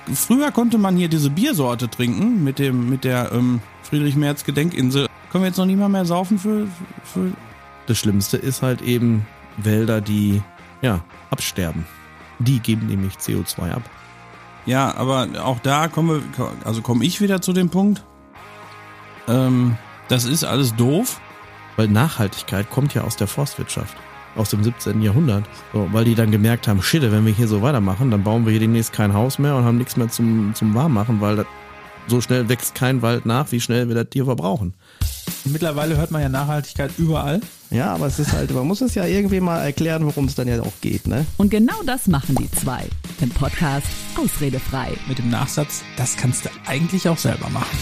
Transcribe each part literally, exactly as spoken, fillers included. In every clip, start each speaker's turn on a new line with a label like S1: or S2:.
S1: früher konnte man hier diese Biersorte trinken mit dem mit der ähm, Friedrich-Merz-Gedenkinsel. Können wir jetzt noch nie mal mehr saufen für, für...
S2: Das Schlimmste ist halt eben Wälder, die ja absterben. Die geben nämlich C O zwei ab.
S1: Ja, aber auch da komme also komme ich wieder zu dem Punkt. Ähm, das ist alles doof.
S2: Weil Nachhaltigkeit kommt ja aus der Forstwirtschaft. Aus dem siebzehnten Jahrhundert. So, weil die dann gemerkt haben, shit, wenn wir hier so weitermachen, dann bauen wir hier demnächst kein Haus mehr und haben nichts mehr zum, zum Warmmachen, weil das, so schnell wächst kein Wald nach, wie schnell wir das Tier verbrauchen.
S3: Mittlerweile hört man ja Nachhaltigkeit überall.
S4: Ja, aber es ist halt, man muss es ja irgendwie mal erklären, worum es dann ja auch geht, ne?
S5: Und genau das machen die zwei. Im Podcast Ausredefrei.
S3: Mit dem Nachsatz, das kannst du eigentlich auch selber machen.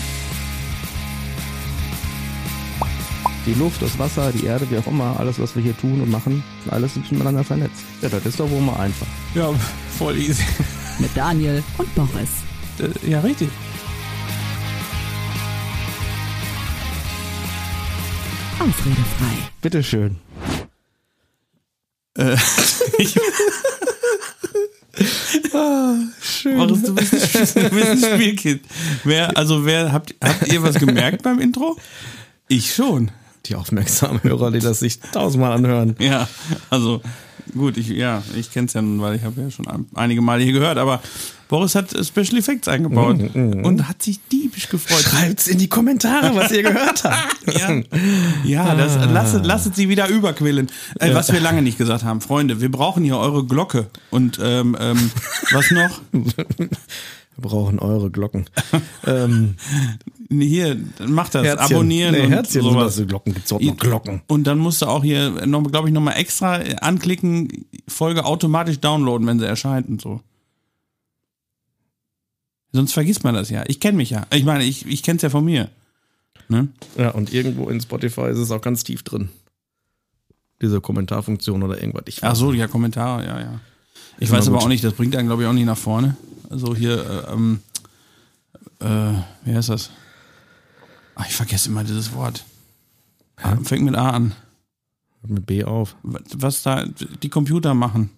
S4: Die Luft, das Wasser, die Erde, wie auch immer, alles, was wir hier tun und machen, alles ist miteinander vernetzt. Ja, das ist doch wohl mal einfach.
S3: Ja, voll easy.
S5: Mit Daniel und Boris.
S3: Ja, richtig.
S5: Ausredefrei.
S4: Bitteschön.
S1: Äh, ich,
S2: Ah, schön.
S1: Boris, du bist, du bist ein Spielkind. Wer, also wer, habt, habt ihr was gemerkt beim Intro? Ich schon.
S2: Die aufmerksamen Hörer, die das sich tausendmal anhören.
S1: Ja, also gut, ich, ja, ich kenn's ja nun, weil ich habe ja schon einige Male hier gehört, aber Boris hat Special Effects eingebaut
S2: mm, mm.
S1: und hat sich diebisch gefreut.
S2: Schreibt's in die Kommentare, was ihr gehört habt.
S1: Ja, ja das, lasset, lasset sie wieder überquillen. Äh, was wir lange nicht gesagt haben, Freunde, wir brauchen hier eure Glocke und ähm, ähm, was noch?
S2: Wir brauchen eure Glocken. ähm,
S1: Hier, macht das,
S2: Herzchen.
S1: abonnieren
S2: nee,
S1: und
S2: Herzchen
S1: sowas.
S2: Sind das Glocken, gibt's auch noch Glocken.
S1: Und dann musst du auch hier, noch, glaube ich, nochmal extra anklicken, Folge automatisch downloaden, wenn sie erscheint und so. Sonst vergisst man das ja. Ich kenne mich ja. Ich meine, ich, ich kenne es ja von mir. Ne?
S2: Ja, und irgendwo in Spotify ist es auch ganz tief drin. Diese Kommentarfunktion oder irgendwas. Ich
S1: Ach so, ja, Kommentare, ja, ja. Ich
S2: Ist
S1: weiß
S2: immer
S1: aber
S2: gut.
S1: auch nicht, das bringt einen, glaube ich, auch nicht nach vorne. Also hier, äh, ähm, äh, wie heißt das? Ach, ich vergesse immer dieses Wort.
S2: Hä?
S1: Fängt mit A an.
S2: Hört mit B auf.
S1: Was da die Computer machen.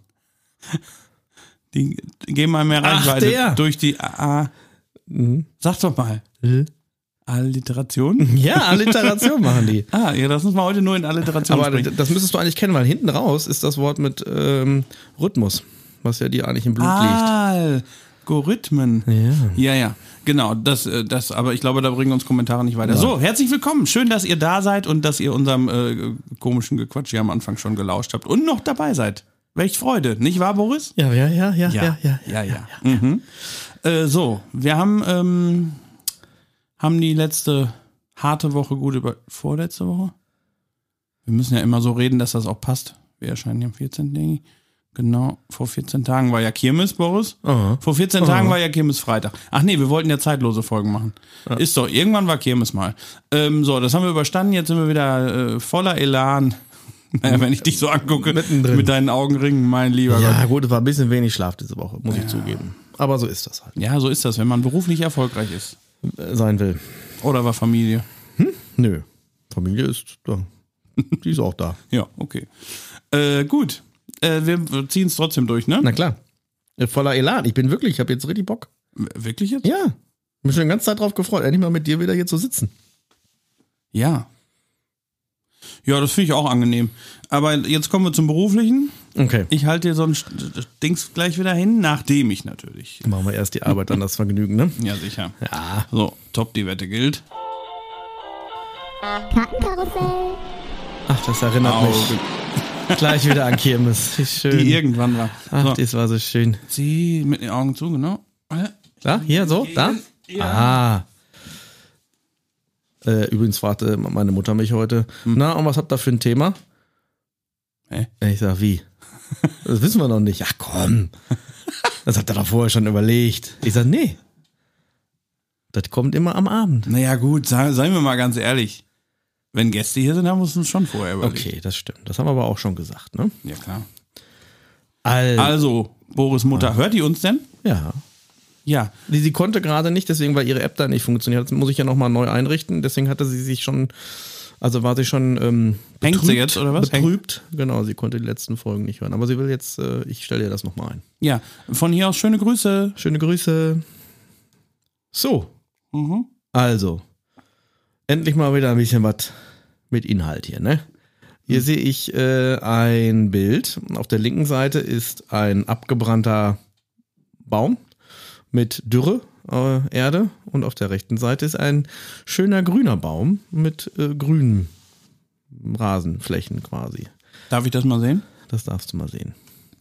S1: Die geben einem mehr
S2: Ach,
S1: Reichweite
S2: der.
S1: durch die A.
S2: Mhm.
S1: Sag doch mal.
S2: L-
S1: Alliteration?
S2: Ja, Alliteration machen die.
S1: Ah, ja, das müssen wir heute nur in Alliteration
S2: Aber
S1: sprechen.
S2: das müsstest du eigentlich kennen, weil hinten raus ist das Wort mit ähm, Rhythmus, was ja dir eigentlich im Blut
S1: Algorithmen.
S2: liegt. Ja.
S1: Ja, ja, genau. Das, äh, das, aber ich glaube, da bringen uns Kommentare nicht weiter.
S2: Ja.
S1: So, herzlich willkommen. Schön, dass ihr da seid und dass ihr unserem äh, komischen Gequatsch hier am Anfang schon gelauscht habt und noch dabei seid. Welch Freude, nicht wahr, Boris?
S2: Ja, ja, ja, ja, ja, ja.
S1: ja, ja. Mhm. Äh, so, wir haben, ähm, haben die letzte harte Woche gut über... Vorletzte Woche? Wir müssen ja immer so reden, dass das auch passt. Wir erscheinen ja am vierzehnten denke ich. Genau, vor vierzehn Tagen war ja Kirmes, Boris.
S2: Aha.
S1: Vor vierzehn
S2: Aha.
S1: Tagen war ja Kirmes Freitag. Ach nee, wir wollten ja zeitlose Folgen machen.
S2: Ja.
S1: Ist doch, irgendwann war Kirmes mal. Ähm, so, das haben wir überstanden, jetzt sind wir wieder äh, voller Elan. Naja, wenn ich dich so angucke,
S2: Mittendrin.
S1: mit deinen Augenringen, mein lieber
S2: Ja,
S1: Gott.
S2: gut, es war ein bisschen wenig Schlaf diese Woche, muss ich zugeben. Aber so ist das halt.
S1: Ja, so ist das, wenn man beruflich erfolgreich ist.
S2: Äh, Sein will.
S1: Oder war Familie.
S2: Nö. Familie ist da. Die ist auch da.
S1: Ja, okay. Äh, gut. Äh, wir ziehen es trotzdem durch, ne?
S2: Na klar. Äh, Voller Elan. Ich bin wirklich, ich habe jetzt richtig Bock.
S1: W- Wirklich jetzt?
S2: Ja. Ich bin schon die ganze Zeit drauf gefreut, endlich mal mit dir wieder hier zu sitzen.
S1: Ja. Ja, das finde ich auch angenehm. Aber jetzt kommen wir zum Beruflichen.
S2: Okay.
S1: Ich halte dir so ein St- Dings gleich wieder hin, nachdem ich natürlich.
S2: Machen wir erst die Arbeit, dann das Vergnügen, ne?
S1: Ja, sicher.
S2: Ja.
S1: So, top, die Wette gilt.
S6: Kartenkarussell.
S2: Ach, das erinnert
S1: Augen.
S2: mich gleich wieder an Kirmes. Wie schön.
S1: Die irgendwann war.
S2: Ach,
S1: So,
S2: das war so schön.
S1: sie mit den Augen zu, genau.
S2: Da, hier, so, da? Ah. Äh, übrigens fragte meine Mutter mich heute, na, und was habt ihr für ein Thema?
S1: Hä?
S2: Ich sag, wie? Das wissen wir noch nicht. Ach komm. Das habt ihr doch vorher schon überlegt. Ich sag, nee. Das kommt immer am Abend.
S1: Naja, gut, sei- seien wir mal ganz ehrlich. Wenn Gäste hier sind, haben wir es uns schon vorher überlegt.
S2: Okay, das stimmt. Das haben wir aber auch schon gesagt, ne?
S1: Ja, klar.
S2: Also,
S1: Also, Boris Mutter, hört die uns denn?
S2: ja.
S1: Ja.
S2: Die, sie konnte gerade nicht, deswegen, weil ihre App da nicht funktioniert. Das muss ich ja nochmal neu einrichten. Deswegen hatte sie sich schon, also war sie schon ähm,
S1: Hängt
S2: betrübt,
S1: sie jetzt, oder was?
S2: Betrübt. Genau, sie konnte die letzten Folgen nicht hören. Aber sie will jetzt, äh, ich stelle ihr das nochmal ein.
S1: Ja, von hier aus schöne Grüße.
S2: Schöne Grüße. So,
S1: Mhm.
S2: also, endlich mal wieder ein bisschen was mit Inhalt hier, ne? Hier
S1: Mhm.
S2: sehe ich äh, ein Bild. Auf der linken Seite ist ein abgebrannter Baum mit Dürre, äh, Erde. Und auf der rechten Seite ist ein schöner grüner Baum mit äh, grünen Rasenflächen quasi.
S1: Darf ich das mal sehen?
S2: Das darfst du mal sehen.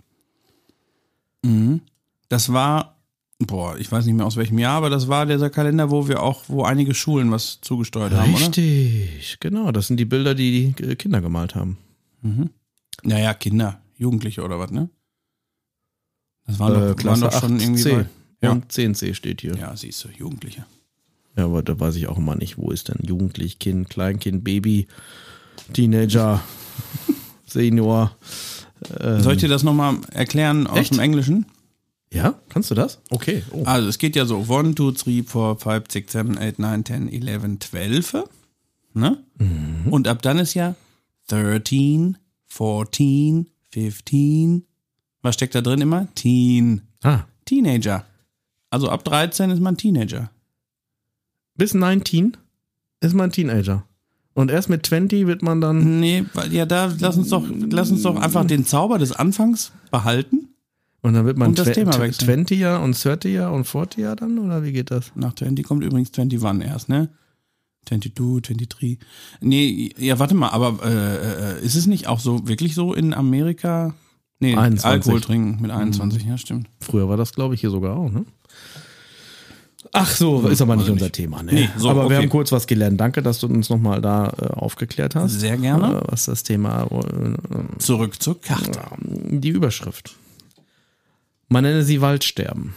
S1: Mhm. Das war, boah, ich weiß nicht mehr aus welchem Jahr, aber das war dieser Kalender, wo wir auch, wo einige Schulen was zugesteuert haben, oder?
S2: Richtig, genau. Das sind die Bilder, die die Kinder gemalt haben.
S1: Mhm. Naja, Kinder, Jugendliche oder was, ne? Das waren, doch,
S2: Äh,
S1: waren
S2: Klasse
S1: doch schon
S2: acht
S1: irgendwie
S2: C.
S1: bei, ja.
S2: Und zehn C steht hier.
S1: Ja, siehst du, Jugendliche.
S2: Ja, aber da weiß ich auch immer nicht, wo ist denn Jugendlich, Kind, Kleinkind, Baby, Teenager, Senior. Ähm,
S1: Soll ich dir das nochmal erklären aus
S2: Echt?
S1: dem Englischen?
S2: Ja, kannst du das? Okay. Oh.
S1: Also es geht ja so eins, zwei, drei, vier, fünf, sechs, sieben, acht, neun, zehn, elf, zwölf. Ne?
S2: Mhm.
S1: Und ab dann ist ja dreizehn, vierzehn, fünfzehn. Was steckt da drin immer? Teen.
S2: Ah,
S1: Teenager. Also ab dreizehn ist man Teenager.
S2: bis neunzehn ist man Teenager. Und erst mit zwanzig wird man dann.
S1: Nee, weil ja da lass uns doch lass uns doch einfach den Zauber des Anfangs behalten.
S2: Und dann wird man
S1: Und das
S2: tw-
S1: Thema
S2: tw-
S1: wechseln.
S2: zwanziger und dreißiger und vierziger dann? Oder wie geht das?
S1: Nach zwanzig kommt übrigens einundzwanzig erst, ne? zweiundzwanzig, dreiundzwanzig. Nee, ja, warte mal, aber äh, äh, ist es nicht auch so, wirklich so in Amerika? Nee,
S2: einundzwanzig.
S1: Alkohol trinken mit einundzwanzig, ja, stimmt.
S2: Früher war das, glaube ich, hier sogar auch, ne? Ach so, ist aber nicht
S1: Also
S2: unser
S1: nicht.
S2: Thema, ne?
S1: Nee, so,
S2: aber
S1: okay.
S2: wir haben kurz was gelernt. Danke, dass du uns nochmal da äh, aufgeklärt hast.
S1: Sehr gerne.
S2: Äh, was das Thema, äh,
S1: Zurück zur Karte.
S2: die Überschrift. Man nenne sie Waldsterben.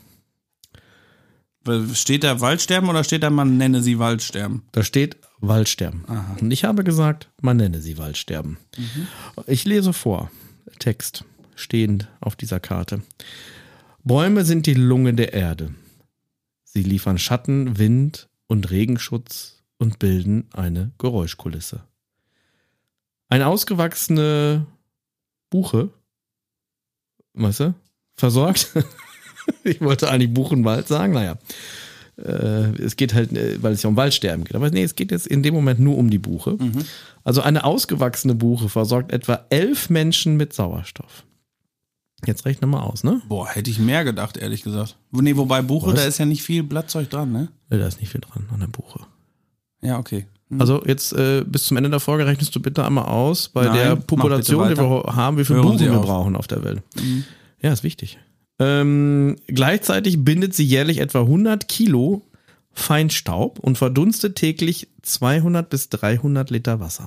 S1: Steht da Waldsterben oder steht da, man nenne sie Waldsterben?
S2: Da steht Waldsterben.
S1: Aha.
S2: Und ich habe gesagt, man nenne sie Waldsterben. Ich lese vor. Text stehend auf dieser Karte. Bäume sind die Lunge der Erde. Sie liefern Schatten, Wind und Regenschutz und bilden eine Geräuschkulisse. Eine ausgewachsene Buche, weißt du, versorgt. Ich wollte eigentlich Buchenwald sagen, naja. Äh, es geht halt, äh, weil es ja um Waldsterben geht. Aber nee, es geht jetzt in dem Moment nur um die Buche.
S1: Mhm.
S2: Also eine ausgewachsene Buche versorgt etwa elf Menschen mit Sauerstoff. Jetzt rechne mal aus, ne?
S1: Boah, hätte ich mehr gedacht, ehrlich gesagt. Nee, wobei Buche,
S2: Was?
S1: da ist ja nicht viel Blattzeug dran, ne?
S2: Ja, da ist nicht viel dran an der Buche.
S1: Ja, okay. Hm.
S2: Also jetzt äh, bis zum Ende der Folge rechnest du bitte einmal aus, bei
S1: Nein,
S2: der
S1: mach
S2: Population, die
S1: bitte
S2: wir
S1: weiter.
S2: haben, wie viele
S1: Hören
S2: Buchen
S1: Sie
S2: wir
S1: auf.
S2: brauchen auf der Welt.
S1: Mhm.
S2: Ja, ist wichtig. Ähm, gleichzeitig bindet sie jährlich etwa hundert Kilo Feinstaub und verdunstet täglich zweihundert bis dreihundert Liter Wasser.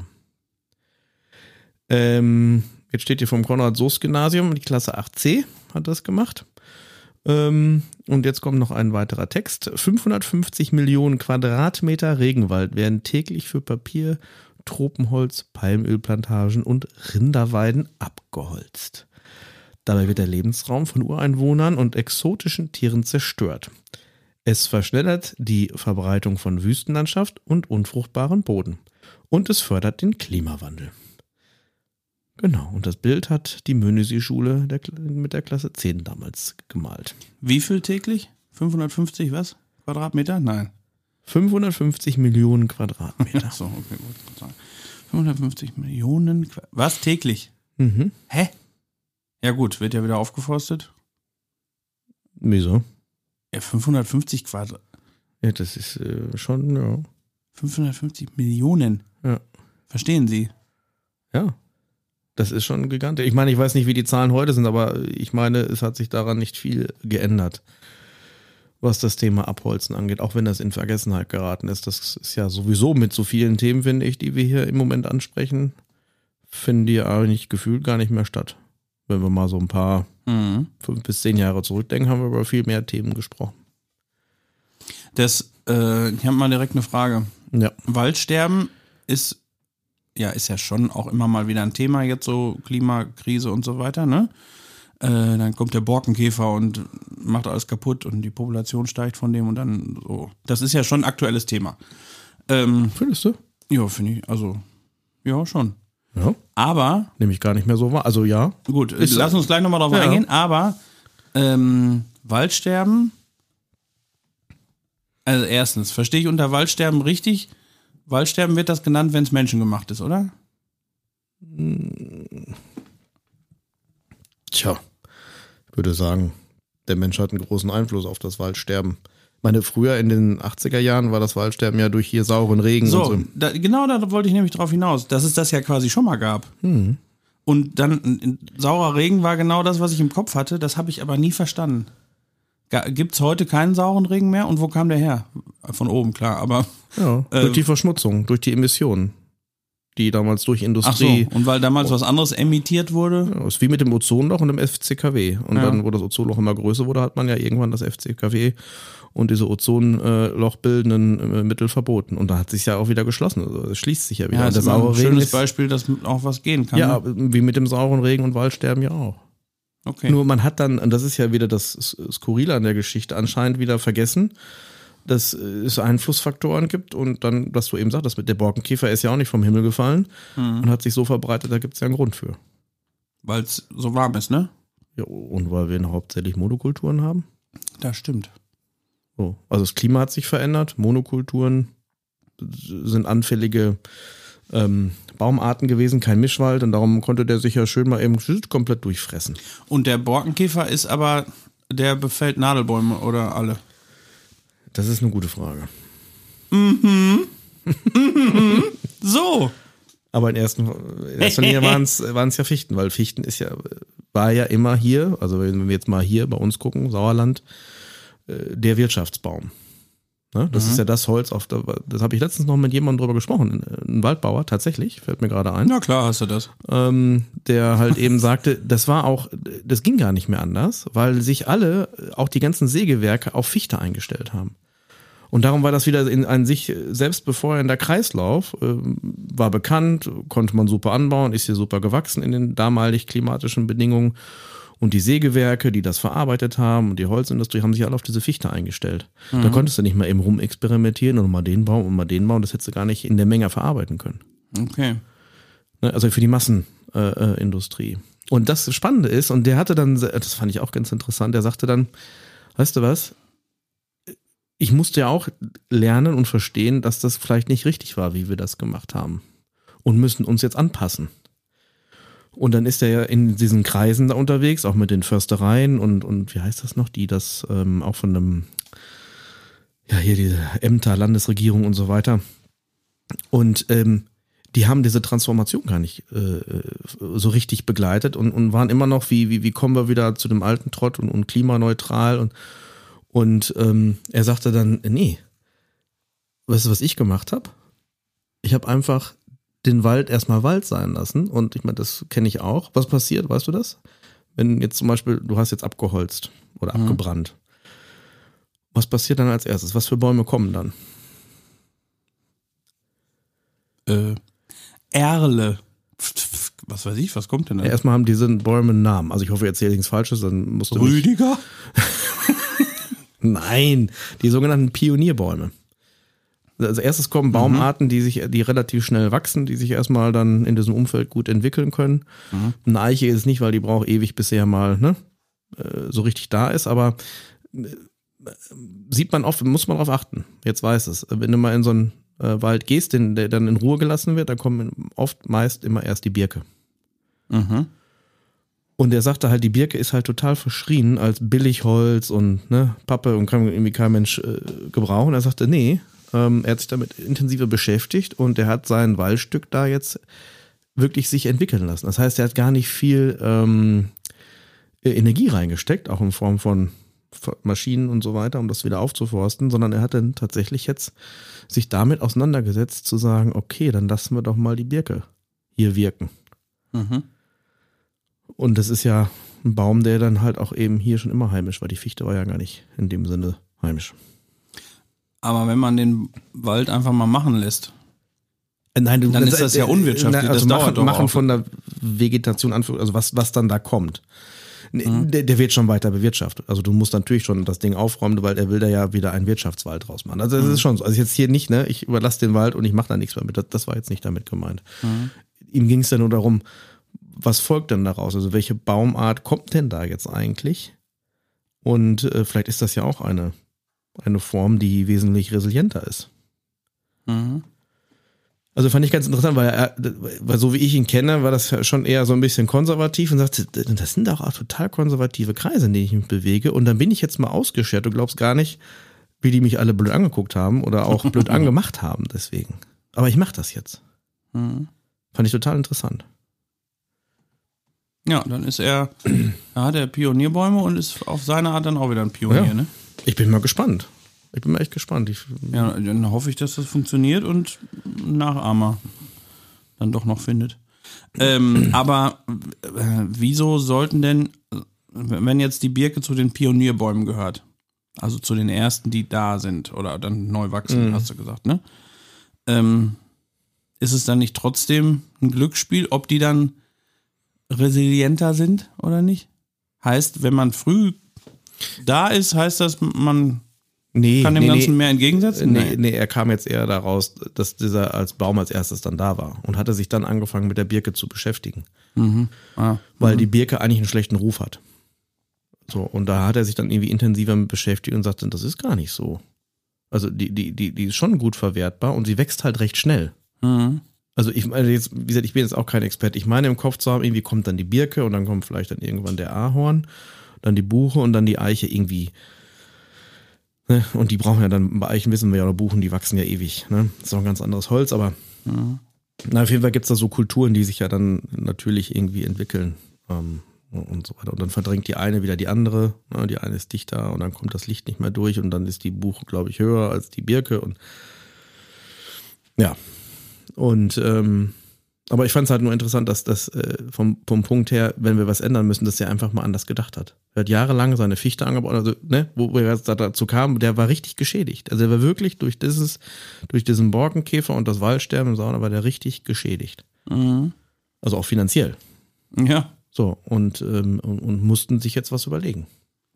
S2: Ähm, jetzt steht hier vom Konrad-Soest-Gymnasium, die Klasse acht C hat das gemacht. Ähm, und jetzt kommt noch ein weiterer Text. fünfhundertfünfzig Millionen Quadratmeter Regenwald werden täglich für Papier, Tropenholz, Palmölplantagen und Rinderweiden abgeholzt. Dabei wird der Lebensraum von Ureinwohnern und exotischen Tieren zerstört. Es verschnellert die Verbreitung von Wüstenlandschaft und unfruchtbaren Boden. Und es fördert den Klimawandel. Genau, und das Bild hat die Möhnesee-Schule der, mit der Klasse zehn damals gemalt.
S1: Wie viel täglich? fünfhundertfünfzig was? Quadratmeter? Nein.
S2: fünfhundertfünfzig Millionen Quadratmeter.
S1: Ach so, okay, gut. Sagen. fünfhundertfünfzig Millionen. Qua- Was täglich?
S2: Mhm.
S1: Hä? Ja gut, wird ja wieder aufgeforstet.
S2: Wieso?
S1: Ja, fünfhundertfünfzig Quadrat.
S2: Ja, das ist äh, schon, ja.
S1: fünfhundertfünfzig Millionen.
S2: Ja.
S1: Verstehen Sie?
S2: Ja. Das ist schon gigantisch. Ich meine, ich weiß nicht, wie die Zahlen heute sind, aber ich meine, es hat sich daran nicht viel geändert, was das Thema Abholzen angeht, auch wenn das in Vergessenheit geraten ist. Das ist ja sowieso mit so vielen Themen, finde ich, die wir hier im Moment ansprechen, finden die eigentlich gefühlt gar nicht mehr statt. Wenn wir mal so ein paar
S1: Mhm.
S2: fünf bis zehn Jahre zurückdenken, haben wir über viel mehr Themen gesprochen.
S1: Das, äh, ich habe mal direkt eine Frage.
S2: Ja.
S1: Waldsterben ist, ja, ist ja schon auch immer mal wieder ein Thema, jetzt so Klimakrise und so weiter, ne? Äh, dann kommt der Borkenkäfer und macht alles kaputt und die Population steigt von dem und dann so. Das ist ja schon ein aktuelles Thema. Ähm,
S2: Findest du?
S1: ja, finde ich, also, ja, schon.
S2: Ja.
S1: Aber,
S2: Nehme ich gar nicht mehr so wahr. Also ja.
S1: gut,
S2: Ist-
S1: lass uns gleich nochmal drauf
S2: Ja.
S1: eingehen, aber ähm, Waldsterben Also erstens, verstehe ich unter Waldsterben richtig? Waldsterben wird das genannt, wenn es menschengemacht ist, oder?
S2: Tja, ich würde sagen, der Mensch hat einen großen Einfluss auf das Waldsterben. Ich meine, früher in den achtziger Jahren war das Waldsterben ja durch hier sauren Regen
S1: So,
S2: und so.
S1: da, genau da wollte ich nämlich drauf hinaus, dass es das ja quasi schon mal gab.
S2: Hm.
S1: Und dann in, in, saurer Regen war genau das, was ich im Kopf hatte, das habe ich aber nie verstanden. Gibt es heute keinen sauren Regen mehr? Und wo kam der her? Von oben, klar, aber...
S2: Ja,
S1: äh,
S2: durch die Verschmutzung, durch die Emissionen, die damals durch Industrie...
S1: Ach so, und weil damals was anderes emittiert wurde?
S2: Ja, ist wie mit dem Ozonloch und dem F C K W. Und
S1: Ja.
S2: dann, wo das Ozonloch immer größer wurde, hat man ja irgendwann das F C K W und diese Ozonloch bildenden äh, Mittel verboten. Und da hat sich ja auch wieder geschlossen. Also es schließt sich ja wieder.
S1: Ja,
S2: Und
S1: das
S2: der
S1: ist immer ein
S2: saure Regen
S1: schönes
S2: ist,
S1: Beispiel, dass auch was gehen kann.
S2: ja,
S1: ne?
S2: wie mit dem sauren Regen und Waldsterben ja auch.
S1: Okay.
S2: Nur man hat dann, und das ist ja wieder das Skurrile an der Geschichte, anscheinend wieder vergessen, dass es Einflussfaktoren gibt und dann, was du eben sagtest, mit der Borkenkäfer ist ja auch nicht vom Himmel gefallen
S1: Mhm.
S2: und hat sich so verbreitet, da gibt es ja einen Grund für.
S1: Weil es so warm ist, ne?
S2: Ja, und weil wir hauptsächlich Monokulturen haben.
S1: Das stimmt.
S2: So. Also das Klima hat sich verändert, Monokulturen sind anfällige ähm, Baumarten gewesen, kein Mischwald und darum konnte der sich ja schön mal eben komplett durchfressen.
S1: Und der Borkenkäfer ist aber, der befällt Nadelbäume oder alle?
S2: Das ist eine gute Frage.
S1: So.
S2: Aber in, ersten, in erster Linie waren es ja Fichten, weil Fichten ist ja, war ja immer hier, also wenn wir jetzt mal hier bei uns gucken, Sauerland, äh, der Wirtschaftsbaum. Ne? Das
S1: Mhm.
S2: ist ja das Holz, auf der, das habe ich letztens noch mit jemandem drüber gesprochen, ein Waldbauer tatsächlich, fällt mir gerade ein.
S1: Na klar hast du das.
S2: Ähm, der halt eben sagte, das war auch, das ging gar nicht mehr anders, weil sich alle, auch die ganzen Sägewerke, auf Fichte eingestellt haben. Und darum war das wieder in ein sich selbst befeuernder Kreislauf, ähm, war bekannt, konnte man super anbauen, ist hier super gewachsen in den damalig klimatischen Bedingungen. Und die Sägewerke, die das verarbeitet haben und die Holzindustrie haben sich alle auf diese Fichte eingestellt. Mhm. Da konntest du nicht mal eben rumexperimentieren und mal den Baum und mal den Baum, das hättest du gar nicht in der Menge verarbeiten können.
S1: Okay.
S2: Also für die Massenindustrie. Äh, und das Spannende ist, und der hatte dann, das fand ich auch ganz interessant, der sagte dann, weißt du was, ich musste ja auch lernen und verstehen, dass das vielleicht nicht richtig war, wie wir das gemacht haben. Und müssen uns jetzt anpassen. Und dann ist er ja in diesen Kreisen da unterwegs, auch mit den Förstereien und, und wie heißt das noch, die das ähm, auch von einem, ja hier diese Ämter, Landesregierung und so weiter. Und ähm, die haben diese Transformation gar nicht äh, so richtig begleitet und, und waren immer noch, wie, wie, wie kommen wir wieder zu dem alten Trott und, und klimaneutral und, und ähm, er sagte dann, nee, weißt du, was ich gemacht habe? Ich habe einfach den Wald erstmal Wald sein lassen und ich meine, das kenne ich auch. Was passiert, weißt du das? Wenn jetzt zum Beispiel, du hast jetzt abgeholzt oder mhm. abgebrannt. Was passiert dann als erstes? Was für Bäume kommen dann?
S1: Äh, Erle. Was weiß ich, was kommt denn da?
S2: Ja, erstmal haben diese Bäume einen Namen. Also ich hoffe, ich erzähle nichts Falsches, dann musst du
S1: Rüdiger?
S2: Nein, die sogenannten Pionierbäume. Also erstes kommen Baumarten, die sich, die relativ schnell wachsen, die sich erstmal dann in diesem Umfeld gut entwickeln können. Mhm. Eine Eiche ist es nicht, weil die braucht ewig, bis sie ja mal ne, so richtig da ist, aber sieht man oft, muss man darauf achten. Jetzt weiß es. Wenn du mal in so einen äh, Wald gehst, den, der dann in Ruhe gelassen wird, dann kommen oft meist immer erst die Birke.
S1: Mhm.
S2: Und er sagte halt, die Birke ist halt total verschrien als Billigholz und ne, Pappe und kann irgendwie kein Mensch äh, gebrauchen. Er sagte, nee, ähm, er hat sich damit intensiver beschäftigt und er hat sein Waldstück da jetzt wirklich sich entwickeln lassen. Das heißt, er hat gar nicht viel ähm, Energie reingesteckt, auch in Form von Maschinen und so weiter, um das wieder aufzuforsten, sondern er hat dann tatsächlich jetzt sich damit auseinandergesetzt, zu sagen, okay, dann lassen wir doch mal die Birke hier wirken.
S1: Mhm.
S2: Und das ist ja ein Baum, der dann halt auch eben hier schon immer heimisch war. Die Fichte war ja gar nicht in dem Sinne heimisch.
S1: Aber wenn man den Wald einfach mal machen lässt,
S2: Nein, du,
S1: dann ist das ja unwirtschaftlich.
S2: Na, also
S1: das
S2: machen,
S1: dauert doch
S2: machen
S1: auch.
S2: von der Vegetation, also was, was dann da kommt. Mhm. Der, der wird schon weiter bewirtschaftet. Also du musst natürlich schon das Ding aufräumen, weil er will da ja wieder einen Wirtschaftswald draus machen. Also das mhm. ist schon so. Also jetzt hier nicht, ne, ich überlasse den Wald und ich mache da nichts mehr mit. Das, das war jetzt nicht damit gemeint. Mhm. Ihm ging es ja nur darum, was folgt denn daraus? Also welche Baumart kommt denn da jetzt eigentlich? Und äh, vielleicht ist das ja auch eine eine Form, die wesentlich resilienter ist.
S1: Mhm.
S2: Also fand ich ganz interessant, weil, er, weil so wie ich ihn kenne, war das schon eher so ein bisschen konservativ und sagte, das sind auch total konservative Kreise, in denen ich mich bewege. Und dann bin ich jetzt mal ausgeschert. Du glaubst gar nicht, wie die mich alle blöd angeguckt haben oder auch blöd angemacht haben deswegen. Aber ich mache das jetzt.
S1: Mhm.
S2: Fand ich total interessant.
S1: Ja, dann ist er, da hat er Pionierbäume und ist auf seine Art dann auch wieder ein Pionier,
S2: Ja.
S1: ne?
S2: Ich bin mal gespannt. Ich bin mal echt gespannt. Ich,
S1: Ja, dann hoffe ich, dass das funktioniert und einen Nachahmer dann doch noch findet. Ähm, aber äh, wieso sollten denn, wenn jetzt die Birke zu den Pionierbäumen gehört, also zu den ersten, die da sind oder dann neu wachsen,
S2: Mhm.
S1: hast du gesagt, ne? Ähm, ist es dann nicht trotzdem ein Glücksspiel, ob die dann resilienter sind oder nicht? Heißt, wenn man früh da ist, heißt das, man
S2: nee,
S1: kann dem
S2: nee,
S1: Ganzen
S2: nee.
S1: mehr entgegensetzen?
S2: Nee, nee, er kam jetzt eher daraus, dass dieser als Baum als erstes dann da war und hatte sich dann angefangen mit der Birke zu beschäftigen.
S1: Mhm. Ah.
S2: Weil
S1: mhm.
S2: die Birke eigentlich einen schlechten Ruf hat. So, und da hat er sich dann irgendwie intensiver mit beschäftigt und sagte, das ist gar nicht so. Also die, die, die, die ist schon gut verwertbar und sie wächst halt recht schnell.
S1: Mhm.
S2: Also ich meine jetzt, wie gesagt, ich bin jetzt auch kein Experte. Ich meine im Kopf zu haben, irgendwie kommt dann die Birke und dann kommt vielleicht dann irgendwann der Ahorn, dann die Buche und dann die Eiche irgendwie. Ne? Und die brauchen ja dann, bei Eichen wissen wir ja, oder Buchen, die wachsen ja ewig. Ne? Das ist auch ein ganz anderes Holz, aber
S1: Mhm.
S2: na, auf jeden Fall gibt es da so Kulturen, die sich ja dann natürlich irgendwie entwickeln. Ähm, und so weiter. Und dann verdrängt die eine wieder die andere. Ne? Die eine ist dichter und dann kommt das Licht nicht mehr durch und dann ist die Buche, glaube ich, höher als die Birke. Und ja. Und ähm, aber ich fand es halt nur interessant, dass das äh, vom, vom Punkt her, wenn wir was ändern müssen, dass er einfach mal anders gedacht hat. Er hat jahrelang seine Fichte angebaut, also ne, wo wo er jetzt dazu kam, der war richtig geschädigt. Also er war wirklich durch dieses, durch diesen Borkenkäfer und das Waldsterben im Sauerland war der richtig geschädigt.
S1: Mhm.
S2: Also auch finanziell.
S1: Ja.
S2: So, und, ähm, und, und mussten sich jetzt was überlegen.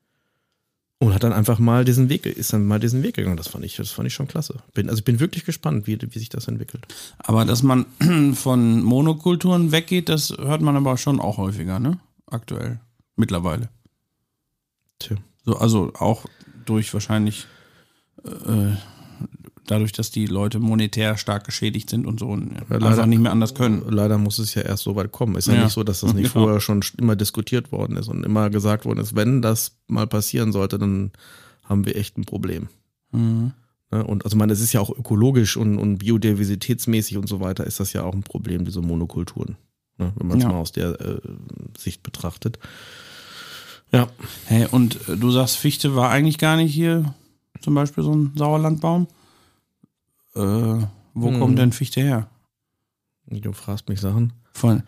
S2: Und hat dann einfach mal diesen Weg, ist dann mal diesen Weg gegangen. Das fand ich, das fand ich schon klasse. Bin, also ich bin wirklich gespannt, wie, wie sich das entwickelt.
S1: Aber dass man von Monokulturen weggeht, das hört man aber schon auch häufiger, ne? Aktuell. Mittlerweile.
S2: Tja.
S1: So, also auch durch wahrscheinlich äh, dadurch, dass die Leute monetär stark geschädigt sind und so und
S2: Ja,
S1: einfach
S2: leider-
S1: nicht mehr anders können.
S2: Leider muss es ja erst so weit kommen. Ist ja,
S1: Ja.
S2: nicht so, dass das nicht
S1: Genau.
S2: vorher schon immer diskutiert worden ist und immer gesagt worden ist, wenn das mal passieren sollte, dann haben wir echt ein Problem.
S1: Mhm.
S2: Ne? Und also, ich meine, es ist ja auch ökologisch und, und biodiversitätsmäßig und so weiter ist das ja auch ein Problem, diese Monokulturen. Ne? Wenn man es
S1: Ja.
S2: mal aus der äh, Sicht betrachtet. Ja.
S1: Hey, und äh, du sagst, Fichte war eigentlich gar nicht hier zum Beispiel so ein Sauerlandbaum. Äh, wo
S2: Hm.
S1: kommt denn Fichte her?
S2: Du fragst mich Sachen.
S1: Von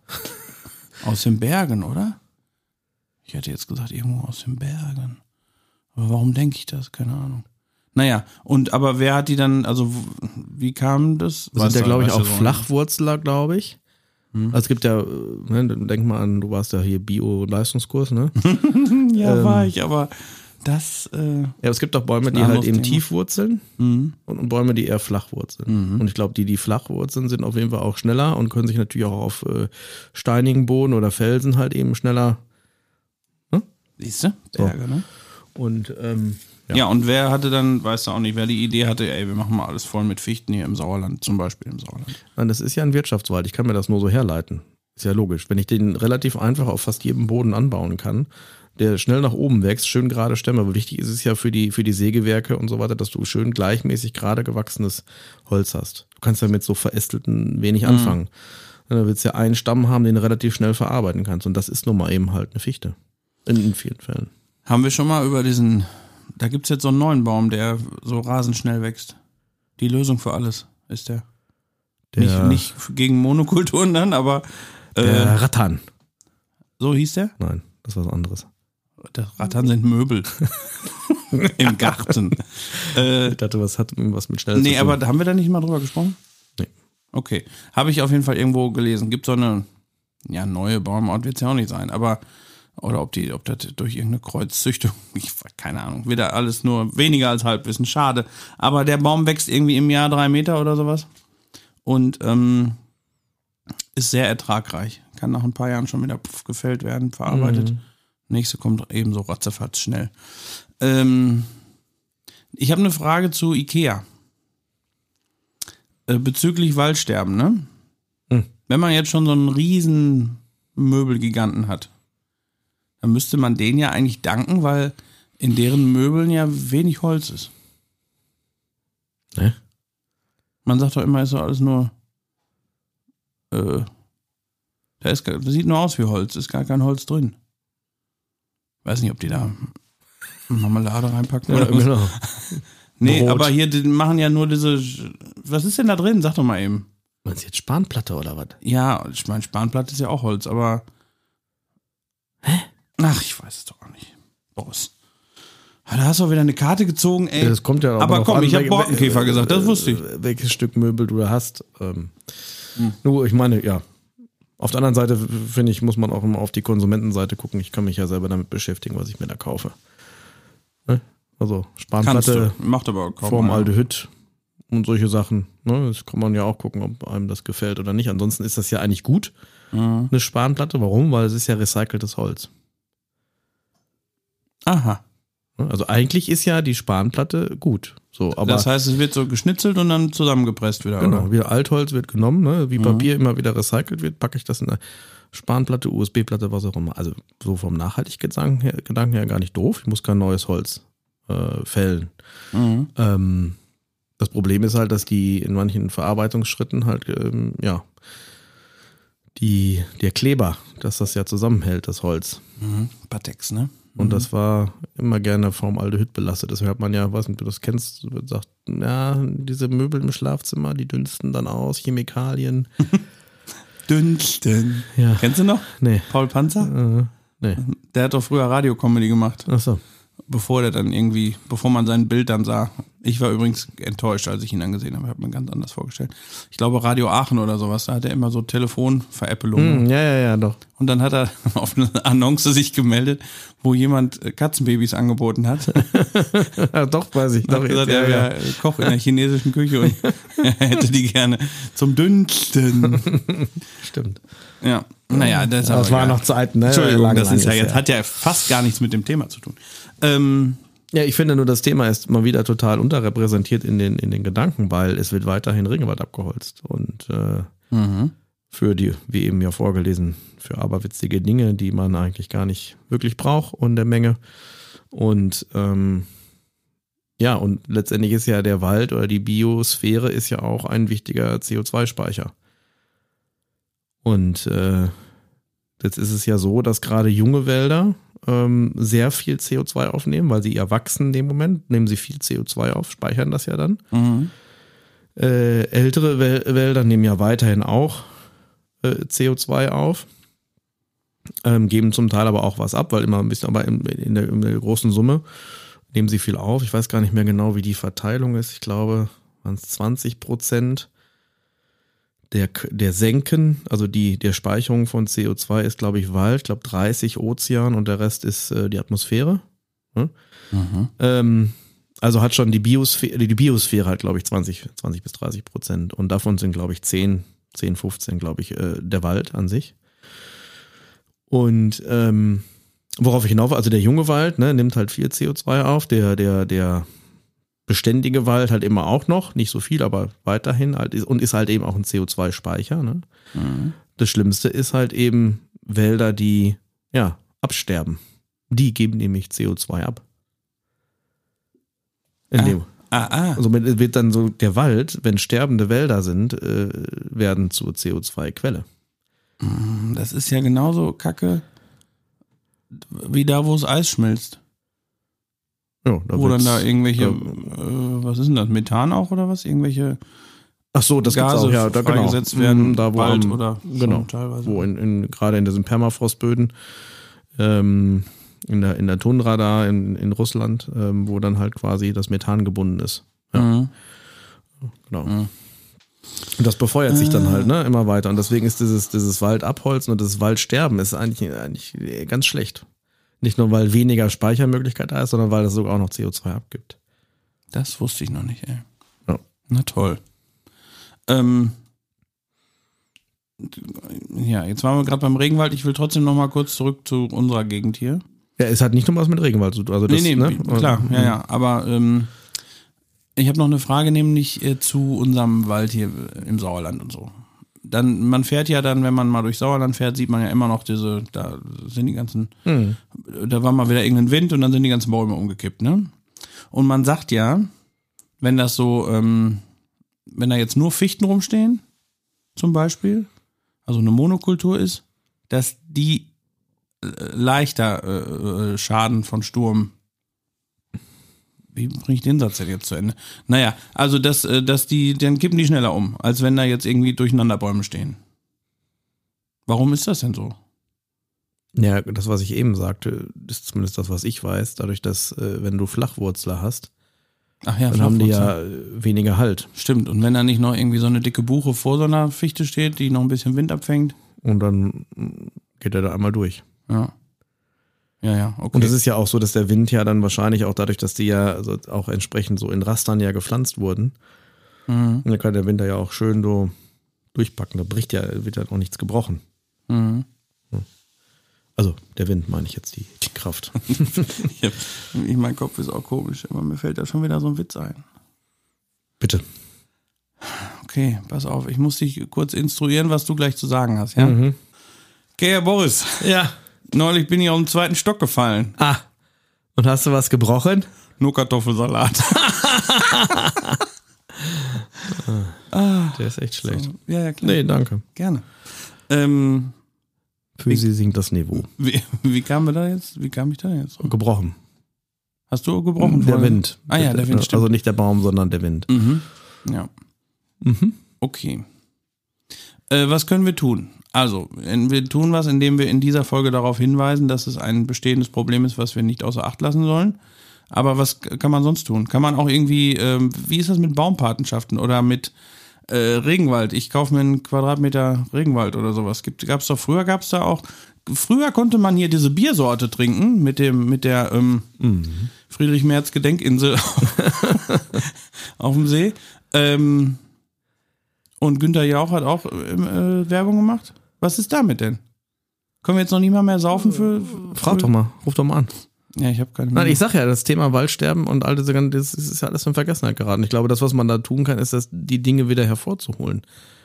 S1: aus den Bergen, oder? Ich hätte jetzt gesagt, irgendwo aus den Bergen. Aber warum denke ich das? Keine Ahnung. Naja, und aber wer hat die dann, also w- wie kam das?
S2: Das
S1: Weißt
S2: sind ja,
S1: du-
S2: glaube ich,
S1: weißt
S2: auch
S1: du so?
S2: Flachwurzler, glaube ich.
S1: Hm.
S2: Also es gibt ja, äh, ne, denk mal an, du warst ja hier Bio-Leistungskurs, ne?
S1: Ja,
S2: ähm,
S1: war ich, aber das, äh,
S2: Ja, aber es gibt auch Bäume, die
S1: Ein
S2: halt
S1: anderes
S2: eben
S1: Thema.
S2: tief wurzeln
S1: mhm.
S2: und, und Bäume, die eher flach wurzeln.
S1: Mhm.
S2: Und ich glaube, die, die flach wurzeln, sind auf jeden Fall auch schneller und können sich natürlich auch auf äh, steinigen Boden oder Felsen halt eben schneller.
S1: Siehst du?
S2: So.
S1: Berge, ne?
S2: Und ähm,
S1: Ja. und wer hatte dann, weißt du auch nicht, wer die Idee hatte, ey, wir machen mal alles voll mit Fichten hier im Sauerland, zum Beispiel im Sauerland.
S2: nein, das ist ja ein Wirtschaftswald. Ich kann mir das nur so herleiten. Ist ja logisch. Wenn ich den relativ einfach auf fast jedem Boden anbauen kann, der schnell nach oben wächst, schön gerade Stämme. Aber wichtig ist es ja für die, für die Sägewerke und so weiter, dass du schön gleichmäßig gerade gewachsenes Holz hast. Du kannst ja mit so verästelten wenig anfangen. Da willst du ja einen Stamm haben, den du relativ schnell verarbeiten kannst. Und das ist nun mal eben halt eine Fichte. In, in vielen Fällen.
S1: Haben wir schon mal über diesen, da gibt's jetzt so einen neuen Baum, der so rasend schnell wächst. Die Lösung für alles ist der.
S2: Der,
S1: Nicht, nicht gegen Monokulturen dann, aber äh,
S2: der Rattan.
S1: so hieß der?
S2: Nein, das ist was anderes.
S1: Das Rattan sind Möbel im Garten. Äh,
S2: Ich dachte, was hat was mit schnell
S1: nee,
S2: zu tun.
S1: aber haben wir da nicht mal drüber gesprochen?
S2: Nee.
S1: Okay, habe ich auf jeden Fall irgendwo gelesen. Gibt so eine, ja, neue Baumart wird es ja auch nicht sein, aber oder ob die, ob das durch irgendeine Kreuzzüchtung, ich keine Ahnung, wieder alles nur weniger als Halbwissen, schade. Aber der Baum wächst irgendwie im Jahr drei Meter oder sowas und ähm, ist sehr ertragreich. Kann nach ein paar Jahren schon wieder pf, gefällt werden, verarbeitet.
S2: Mhm.
S1: Nächste kommt ebenso ratzefatz schnell. Ähm, Ich habe eine Frage zu Ikea. Äh, bezüglich Waldsterben, ne?
S2: Hm.
S1: Wenn man jetzt schon so einen riesen Möbelgiganten hat, dann müsste man denen ja eigentlich danken, weil in deren Möbeln ja wenig Holz ist.
S2: Ne?
S1: Man sagt doch immer, ist doch alles nur äh, da ist, das sieht nur aus wie Holz, ist gar kein Holz drin. Weiß nicht, ob die da Marmelade reinpacken
S2: Ja,
S1: oder was.
S2: genau.
S1: Nee,
S2: Brot.
S1: aber hier, die machen ja nur diese, was ist denn da drin? Sag doch mal eben.
S2: Meinst du jetzt Spanplatte oder was?
S1: Ja, ich meine, Spanplatte ist ja auch Holz, aber hä? Ach, ich weiß es doch auch nicht. Boris. Da hast du auch wieder eine Karte gezogen, ey.
S2: Ja, das kommt ja aber
S1: aber
S2: noch
S1: komm,
S2: an,
S1: ich habe
S2: wel-
S1: Borkenkäfer
S2: wel-
S1: gesagt, das wusste ich.
S2: Welches Stück Möbel du da hast. Ähm,
S1: Hm.
S2: Nur, ich meine, ja. Auf der anderen Seite, finde ich, muss man auch immer auf die Konsumentenseite gucken. Ich kann mich ja selber damit beschäftigen, was ich mir da kaufe. Ne? Also
S1: Kannst
S2: Spanplatte,
S1: du. Macht aber kaum
S2: Form
S1: einer.
S2: Aldehyd und solche Sachen. Ne? Das kann man ja auch gucken, ob einem das gefällt oder nicht. Ansonsten ist das ja eigentlich gut,
S1: Mhm.
S2: eine Spanplatte. Warum? Weil es ist ja recyceltes Holz.
S1: Aha.
S2: Ne? Also eigentlich ist ja die Spanplatte gut. So, aber
S1: Das heißt, es wird so geschnitzelt und dann zusammengepresst wieder,
S2: genau,
S1: oder?
S2: wieder Altholz wird genommen, ne? Wie
S1: Mhm.
S2: Papier immer wieder recycelt wird, packe ich das in eine Spanplatte, U S B-Platte, was auch immer. Also so vom Nachhaltigkeitsgedanken her, Gedanken her gar nicht doof. Ich muss kein neues Holz äh, fällen.
S1: Mhm.
S2: Ähm, das Problem ist halt, dass die in manchen Verarbeitungsschritten halt, ähm, ja, die, der Kleber, dass das ja zusammenhält, das Holz.
S1: Mhm. Patex, ne?
S2: Und das war immer gerne Formaldehyd belastet. Deswegen hat man ja, weiß nicht, ob du das kennst, sagt, ja, diese Möbel im Schlafzimmer, die dünsten dann aus, Chemikalien.
S1: Dünsten.
S2: Ja.
S1: Kennst du noch?
S2: Nee.
S1: Paul Panzer?
S2: Äh, nee.
S1: Der hat doch früher Radio-Comedy gemacht,
S2: Achso.
S1: bevor der dann irgendwie, bevor man sein Bild dann sah. Ich war übrigens enttäuscht, als ich ihn dann gesehen habe. Ich habe mir ganz anders vorgestellt. Ich glaube Radio Aachen oder sowas, da hat er immer so Telefonveräppelungen.
S2: Hm, ja, ja, ja, doch.
S1: Und dann hat er auf eine Annonce sich gemeldet, wo jemand Katzenbabys angeboten hat.
S2: Ja, doch, weiß ich.
S1: Doch,
S2: Doch,
S1: gesagt,
S2: jetzt,
S1: er
S2: ja, ja.
S1: wäre Koch in der chinesischen Küche und er hätte die gerne zum Dünsten.
S2: Stimmt.
S1: Ja, naja, das, ist aber
S2: Das waren
S1: egal.
S2: noch Zeiten, ne?
S1: Entschuldigung,
S2: Lange,
S1: das ist ja
S2: lange
S1: jetzt,
S2: her.
S1: hat ja fast gar nichts mit dem Thema zu tun. Ähm,
S2: Ja, ich finde nur, das Thema ist mal wieder total unterrepräsentiert in den, in den Gedanken, weil es wird weiterhin Regenwald abgeholzt. Und äh,
S1: mhm.
S2: für die, wie eben ja vorgelesen, für aberwitzige Dinge, die man eigentlich gar nicht wirklich braucht und der Menge. Und ähm, ja, und letztendlich ist ja der Wald oder die Biosphäre ist ja auch ein wichtiger C O zwei Speicher. Und äh, jetzt ist es ja so, dass gerade junge Wälder ähm, sehr viel C O zwei aufnehmen, weil sie ja wachsen in dem Moment, nehmen sie viel C O zwei auf, speichern das ja dann.
S1: Mhm.
S2: Äh, ältere Wäl- Wälder nehmen ja weiterhin auch äh, C O zwei auf, ähm, geben zum Teil aber auch was ab, weil immer ein bisschen, aber in, in, der, in der großen Summe nehmen sie viel auf. Ich weiß gar nicht mehr genau, wie die Verteilung ist. Ich glaube, waren es zwanzig Prozent der, der Senken, also die, der Speicherung von C O zwei ist, glaube ich, Wald, ich glaube dreißig Ozean und der Rest ist äh, die Atmosphäre. Hm?
S1: Mhm.
S2: Ähm, also hat schon die Biosphäre, die Biosphäre hat, glaube ich, zwanzig, zwanzig bis dreißig Prozent. Und davon sind, glaube ich, zehn, zehn, fünfzehn, glaube ich, äh, der Wald an sich. Und ähm, worauf ich hinauf, also der junge Wald, ne, nimmt halt viel C O zwei auf, der, der, der beständige Wald halt immer auch noch, nicht so viel, aber weiterhin halt ist, und ist halt eben auch ein C O zwei Speicher. Ne?
S1: Mhm.
S2: Das Schlimmste ist halt eben Wälder, die ja absterben. Die geben nämlich C O zwei ab. In
S1: Ah.
S2: dem,
S1: Ah, ah.
S2: also wird dann so der Wald, wenn sterbende Wälder sind, äh, werden zur C O zwei Quelle.
S1: Das ist ja genauso kacke wie da, wo das Eis schmilzt.
S2: Ja, da
S1: Wo dann
S2: wird's-
S1: da irgendwelche,
S2: da-
S1: äh, was ist denn das, Methan auch oder was? Irgendwelche
S2: Ach so, das gibt's
S1: Gase
S2: auch, ja, da genau.
S1: freigesetzt werden,
S2: Mhm, da wo
S1: Wald
S2: am,
S1: oder
S2: genau,
S1: schon teilweise.
S2: wo in, in gerade in diesen Permafrostböden, ähm, in der in der Tundra da in, in Russland, ähm, wo dann halt quasi das Methan gebunden ist. Ja,
S1: Mhm.
S2: genau.
S1: Mhm.
S2: Und das befeuert sich dann halt, ne, immer weiter. Und deswegen ist dieses dieses Waldabholzen und das Waldsterben ist eigentlich eigentlich ganz schlecht. Nicht nur weil weniger Speichermöglichkeit da ist, sondern weil das sogar auch noch C O zwei abgibt.
S1: Das wusste ich noch nicht, ey.
S2: Ja.
S1: Na toll. Ähm, ja, jetzt waren wir gerade beim Regenwald. Ich will trotzdem noch mal kurz zurück zu unserer Gegend hier.
S2: Ja, es hat nicht nur was mit Regenwald zu tun. Also das,
S1: nee, nee,
S2: ne?
S1: klar, ja, ja. Aber ähm, Ich habe noch eine Frage, nämlich äh, zu unserem Wald hier im Sauerland und so. Dann, man fährt ja dann, wenn man mal durch Sauerland fährt, sieht man ja immer noch diese, da sind die ganzen,
S2: Hm.
S1: da war mal wieder irgendein Wind und dann sind die ganzen Bäume umgekippt, ne? Und man sagt ja, wenn das so, ähm, wenn da jetzt nur Fichten rumstehen, zum Beispiel, also eine Monokultur ist, dass die äh, leichter äh, Schaden von Sturm. Wie bringe ich den Satz denn jetzt zu Ende? Naja, also dass, dass die, dann kippen die schneller um, als wenn da jetzt irgendwie durcheinander Bäume stehen. Warum ist das denn so?
S2: Ja, das, was ich eben sagte, ist zumindest das, was ich weiß, dadurch, dass, äh, wenn du Flachwurzler hast,
S1: Ach ja,
S2: dann haben die ja
S1: Flachwurzeln.
S2: äh, weniger Halt.
S1: Stimmt, und wenn da nicht noch irgendwie so eine dicke Buche vor so einer Fichte steht, die noch ein bisschen Wind abfängt.
S2: Und dann geht er da einmal durch.
S1: Ja. Ja, ja, okay.
S2: Und es ist ja auch so, dass der Wind ja dann wahrscheinlich auch dadurch, dass die ja also auch entsprechend so in Rastern ja gepflanzt wurden,
S1: Mhm.
S2: und dann kann der Wind da ja auch schön so durchpacken. Da bricht ja, wird ja auch nichts gebrochen.
S1: Mhm.
S2: Also der Wind meine ich jetzt, die, die Kraft.
S1: Ich hab, ich, mein Kopf ist auch komisch, aber mir fällt da schon wieder so ein Witz ein.
S2: Bitte.
S1: Okay, pass auf, ich muss dich kurz instruieren, was du gleich zu sagen hast, ja?
S2: Mhm.
S1: Okay, Herr Boris,
S2: Ja.
S1: neulich bin ich auf den zweiten Stock gefallen.
S2: Ah. Und hast du was gebrochen?
S1: Nur Kartoffelsalat.
S2: Der ist echt schlecht.
S1: So, ja, ja, klar.
S2: Nee, danke.
S1: Gerne. Ähm,
S2: Für sie sinkt das Niveau.
S1: wie, wie kam wir da jetzt? Wie kam ich da jetzt?
S2: Gebrochen.
S1: Hast du gebrochen?
S2: Der
S1: vorhin?
S2: Wind.
S1: Ah ja, der Wind, stimmt.
S2: Also nicht der Baum, sondern der Wind.
S1: Mhm. Ja.
S2: Mhm.
S1: Okay. Äh, was können wir tun? Also, wir tun was, indem wir in dieser Folge darauf hinweisen, dass es ein bestehendes Problem ist, was wir nicht außer Acht lassen sollen. Aber was kann man sonst tun? Kann man auch irgendwie, ähm, wie ist das mit Baumpatenschaften oder mit äh, Regenwald? Ich kaufe mir einen Quadratmeter Regenwald oder sowas. Gab es doch früher, gab es da auch, früher konnte man hier diese Biersorte trinken mit dem, mit der ähm,
S2: Mhm.
S1: Friedrich-Merz-Gedenkinsel auf dem See. Ähm, und Günther Jauch hat auch äh, Werbung gemacht. Was ist damit denn? Können wir jetzt noch nicht mal mehr saufen für... für
S2: Frag doch mal, ruf doch mal an.
S1: Ja, ich habe keine
S2: Nein, ich sag ja, das Thema Waldsterben und all diese ganzen, das ist ja alles in Vergessenheit geraten. Ich glaube, das, was man da tun kann, ist, das, die Dinge wieder hervorzuholen.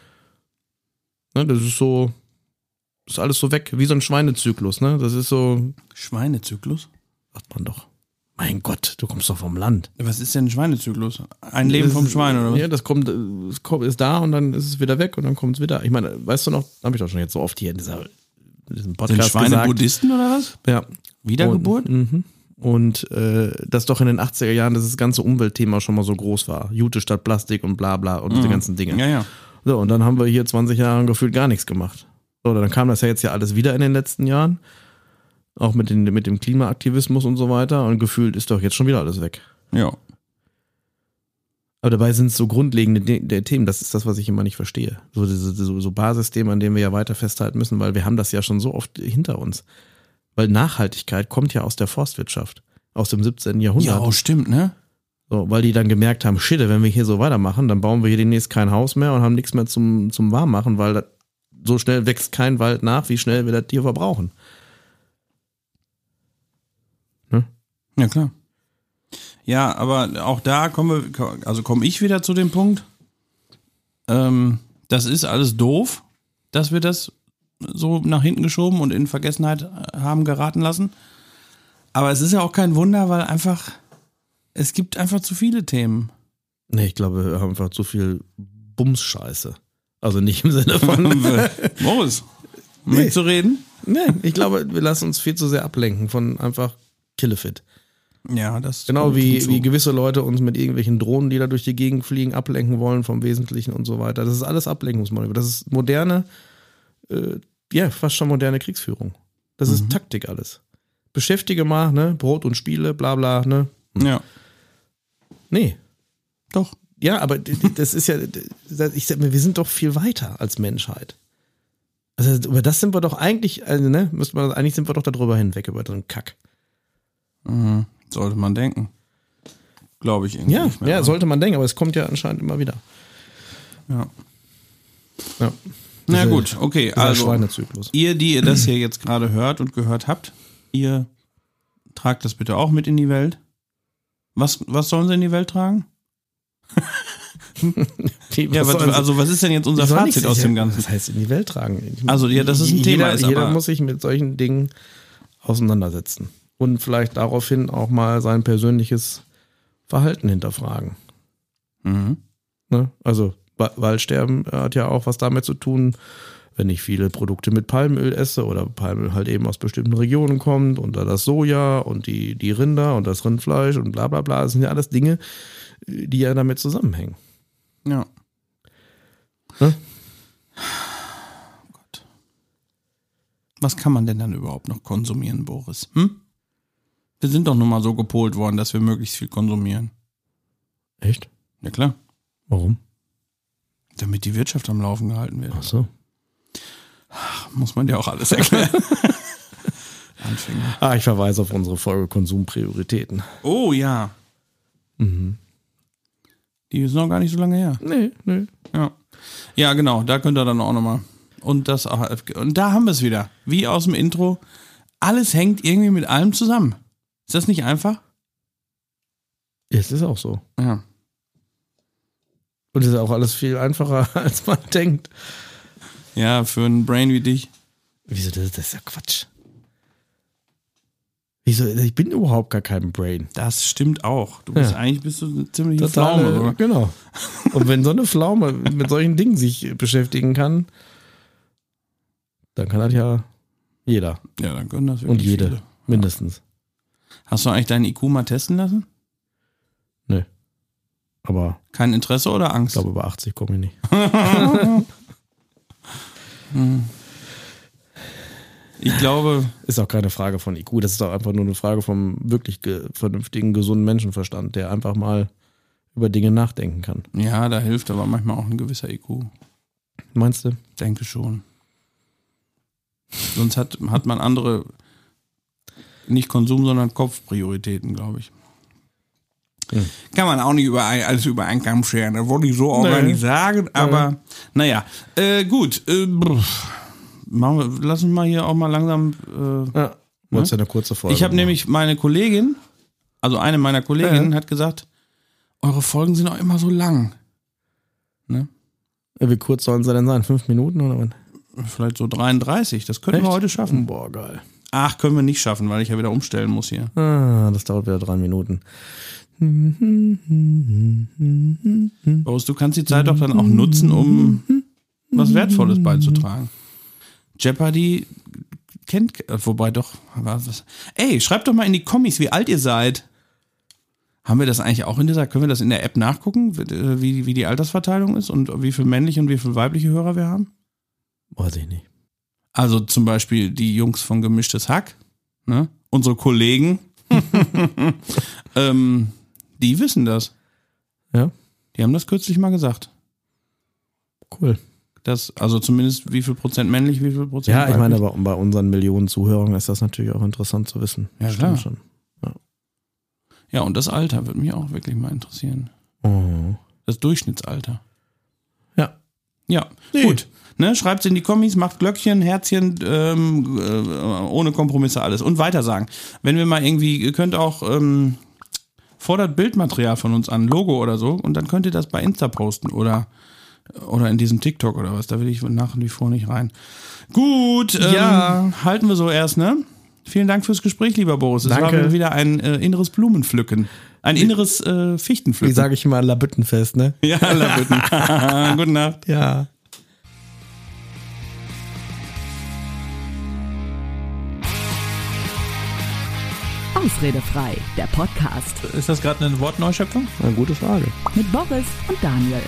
S2: Ne, das ist so, das ist alles so weg, wie so ein Schweinezyklus, ne? Das ist so,
S1: Schweinezyklus?
S2: sagt man doch. Mein Gott, du kommst doch vom Land.
S1: Was ist denn ein Schweinezyklus? Ein Leben
S2: Das
S1: vom
S2: ist-
S1: Schwein, oder was?
S2: Ja, das kommt, es kommt, ist da und dann ist es wieder weg und dann kommt es wieder. Ich meine, weißt du noch, habe ich doch schon jetzt so oft hier in, dieser, in diesem
S1: Sind
S2: Podcast
S1: Schweine
S2: gesagt.
S1: Buddhisten oder was?
S2: Ja.
S1: Wiedergeburt?
S2: Und, mhm. und äh, dass doch in den achtziger Jahren das ganze Umweltthema schon mal so groß war. Jute statt Plastik und bla bla und diese ganzen Dinge.
S1: Ja, ja.
S2: So, und dann haben wir hier zwanzig Jahre gefühlt gar nichts gemacht. So, dann kam das ja jetzt ja alles wieder in den letzten Jahren. Auch mit, den, mit dem Klimaaktivismus und so weiter. Und gefühlt ist doch jetzt schon wieder alles weg.
S1: Ja.
S2: Aber dabei sind es so grundlegende De- der Themen. Das ist das, was ich immer nicht verstehe. So diese so, so Basisthemen, an denen wir ja weiter festhalten müssen, weil wir haben das ja schon so oft hinter uns. Weil Nachhaltigkeit kommt ja aus der Forstwirtschaft. Aus dem siebzehnten Jahrhundert.
S1: Ja, oh, stimmt, ne?
S2: So, weil die dann gemerkt haben, shit, wenn wir hier so weitermachen, dann bauen wir hier demnächst kein Haus mehr und haben nichts mehr zum, zum Warmmachen, weil das, so schnell wächst kein Wald nach, wie schnell wir das Tier verbrauchen.
S1: Ja, klar. Ja, aber auch da komme wir, also komme ich wieder zu dem Punkt, ähm, das ist alles doof, dass wir das so nach hinten geschoben und in Vergessenheit haben geraten lassen. Aber es ist ja auch kein Wunder, weil einfach, es gibt einfach zu viele Themen.
S2: Nee, ich glaube, wir haben einfach zu viel Bumsscheiße. Also nicht im Sinne von.
S1: Boris,
S2: Nee.
S1: mitzureden?
S2: Nee, ich glaube, wir lassen uns viel zu sehr ablenken von einfach Killefit.
S1: Ja, das
S2: Genau
S1: kommt
S2: wie,
S1: hinzu.
S2: wie gewisse Leute uns mit irgendwelchen Drohnen, die da durch die Gegend fliegen, ablenken wollen vom Wesentlichen und so weiter. Das ist alles Ablenkungsmanöver. Das ist moderne, äh, ja, fast schon moderne Kriegsführung. Das ist Taktik alles. Beschäftige mal, ne, Brot und Spiele, bla bla, ne.
S1: Ja,
S2: Nee.
S1: doch.
S2: Ja, aber d- d- das ist ja, d- ich sag mir, wir sind doch viel weiter als Menschheit. Also über das sind wir doch eigentlich, also, ne, müsste man, eigentlich sind wir doch darüber hinweg, über so einen Kack.
S1: Mhm. Sollte man denken. Glaube ich irgendwie
S2: Ja,
S1: nicht mehr.
S2: ja, sollte man denken, aber es kommt ja anscheinend immer wieder.
S1: Ja.
S2: Ja.
S1: Na
S2: Diese-
S1: gut, okay.
S2: Dieser
S1: Also,
S2: Schweinezyklus.
S1: ihr, die ihr das hier jetzt gerade hört und gehört habt, ihr tragt das bitte auch mit in die Welt. Was, was sollen sie in die Welt tragen?
S2: Wie,
S1: Ja, was,
S2: sollen sie-
S1: also was ist denn jetzt unser
S2: wie soll ich
S1: Fazit
S2: sie-
S1: aus dem
S2: ja,
S1: Ganzen?
S2: Das heißt, in die Welt tragen. Ich-
S1: Also, ja, das ist ein
S2: jeder,
S1: Thema, ist
S2: Jeder
S1: aber-
S2: muss sich mit solchen Dingen auseinandersetzen. Und vielleicht daraufhin auch mal sein persönliches Verhalten hinterfragen.
S1: Mhm.
S2: Ne? Also Wa- Waldsterben hat ja auch was damit zu tun, wenn ich viele Produkte mit Palmöl esse oder Palmöl halt eben aus bestimmten Regionen kommt und da das Soja und die, die Rinder und das Rindfleisch und bla bla bla, das sind ja alles Dinge, die ja damit zusammenhängen.
S1: Ja.
S2: Ne?
S1: Oh Gott. Was kann man denn dann überhaupt noch konsumieren, Boris? Hm? Wir sind doch nun mal so gepolt worden, dass wir möglichst viel konsumieren.
S2: Echt?
S1: Ja klar.
S2: Warum?
S1: Damit die Wirtschaft am Laufen gehalten wird.
S2: Ach so.
S1: Muss man dir auch alles erklären. Anfänger.
S2: Ah, ich verweise auf unsere Folge Konsumprioritäten.
S1: Oh ja.
S2: Mhm.
S1: Die ist noch gar nicht so lange her.
S2: Nee, nee.
S1: Ja. Ja, genau. Da könnt ihr dann auch nochmal. Und das auch. Und da haben wir es wieder. Wie aus dem Intro. Alles hängt irgendwie mit allem zusammen. Ist das nicht einfach?
S2: Es ist auch so.
S1: Ja.
S2: Und es ist auch alles viel einfacher, als man denkt.
S1: Ja, für ein Brain wie dich.
S2: Wieso, das, das ist ja Quatsch. Wieso, ich bin überhaupt gar kein Brain.
S1: Das stimmt auch. Du bist
S2: Ja.
S1: eigentlich bist du eine ziemliche
S2: Totale-
S1: Pflaume. Oder?
S2: Genau. Und wenn so eine Pflaume mit solchen Dingen sich beschäftigen kann, dann kann das ja jeder.
S1: Ja, dann können das wirklich
S2: Und jede,
S1: viele.
S2: mindestens.
S1: Hast du eigentlich deinen I Q mal testen lassen?
S2: Nö. Aber
S1: Kein Interesse oder
S2: ich
S1: Angst?
S2: glaube, über achtzig komme ich nicht.
S1: Ich glaube,
S2: Ist auch keine Frage von I Q, das ist auch einfach nur eine Frage vom wirklich ge- vernünftigen, gesunden Menschenverstand, der einfach mal über Dinge nachdenken kann.
S1: ja, da hilft aber manchmal auch ein gewisser I Q.
S2: Meinst du?
S1: Denke schon. Sonst hat, hat man andere, nicht Konsum, sondern Kopfprioritäten, glaube ich.
S2: Hm.
S1: Kann man auch nicht über ein, alles über einen Kamm scheren. Das wollte ich so auch gar
S2: Nee.
S1: nicht sagen, aber naja. Äh, gut. Äh, brr. Machen wir, lass uns mal hier auch mal langsam. Äh,
S2: Ja. Wolltest ja eine kurze Folge
S1: ich habe
S2: machen.
S1: nämlich meine Kollegin, also eine meiner Kolleginnen,
S2: Ja.
S1: hat gesagt, eure Folgen sind auch immer so lang. Ne?
S2: Ja, wie kurz sollen sie denn sein? Fünf Minuten oder was?
S1: Vielleicht so dreiunddreißig. Das könnten wir
S2: Echt?
S1: heute schaffen.
S2: Boah, geil.
S1: Ach, können wir nicht schaffen, weil ich ja wieder umstellen muss hier.
S2: Ah, das dauert wieder drei Minuten.
S1: Boris, du kannst die Zeit doch dann auch nutzen, um was Wertvolles beizutragen. Jeopardy kennt, wobei doch, was, ey, schreibt doch mal in die Kommis, wie alt ihr seid. Haben wir das eigentlich auch in dieser, können wir das in der App nachgucken, wie, wie die Altersverteilung ist und wie viel männliche und wie viel weibliche Hörer wir haben?
S2: Weiß ich nicht.
S1: Also zum Beispiel die Jungs von Gemischtes Hack, ne? Unsere Kollegen, ähm, die wissen das.
S2: Ja,
S1: Die haben das kürzlich mal gesagt.
S2: cool.
S1: Das, also zumindest wie viel Prozent männlich, wie viel Prozent
S2: Ja, ich meine,
S1: weiblich.
S2: aber bei unseren Millionen Zuhörern ist das natürlich auch interessant zu wissen.
S1: Ja,
S2: Stimmt
S1: klar.
S2: schon.
S1: Ja, und das Alter würde mich auch wirklich mal interessieren.
S2: Oh.
S1: Das Durchschnittsalter.
S2: Ja.
S1: Ja,
S2: Nee.
S1: gut. Ne, schreibt's in die Kommis, macht Glöckchen, Herzchen, ähm, äh, ohne Kompromisse alles. Und weitersagen. Wenn wir mal irgendwie, ihr könnt auch, ähm, fordert Bildmaterial von uns an, Logo oder so, und dann könnt ihr das bei Insta posten oder, oder in diesem TikTok oder was. Da will ich nach wie vor nicht rein. Gut, ähm,
S2: Ja.
S1: halten wir so erst, ne? Vielen Dank fürs Gespräch, lieber Boris. Es
S2: Danke.
S1: war wieder ein äh, inneres Blumenpflücken. Ein inneres äh,
S2: Wie
S1: Fichtenpflücken.
S2: sage ich immer, Labüttenfest, ne?
S1: Ja, Labütten. Gute Nacht.
S2: Ja.
S5: Ausredefrei, der Podcast
S3: Ist das gerade eine Wortneuschöpfung?
S2: Eine gute Frage.
S5: mit Boris und Daniel.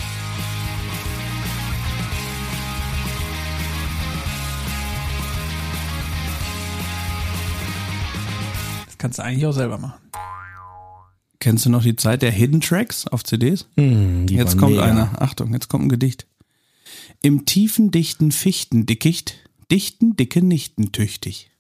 S3: Das kannst du eigentlich auch selber machen.
S1: Kennst du noch die Zeit der Hidden Tracks auf C Ds?
S2: Hm, die
S1: Jetzt
S2: waren
S1: kommt
S2: mega.
S1: einer. Achtung, jetzt kommt ein Gedicht. Im tiefen, dichten Fichtendickicht dichten dicke Nichten tüchtig.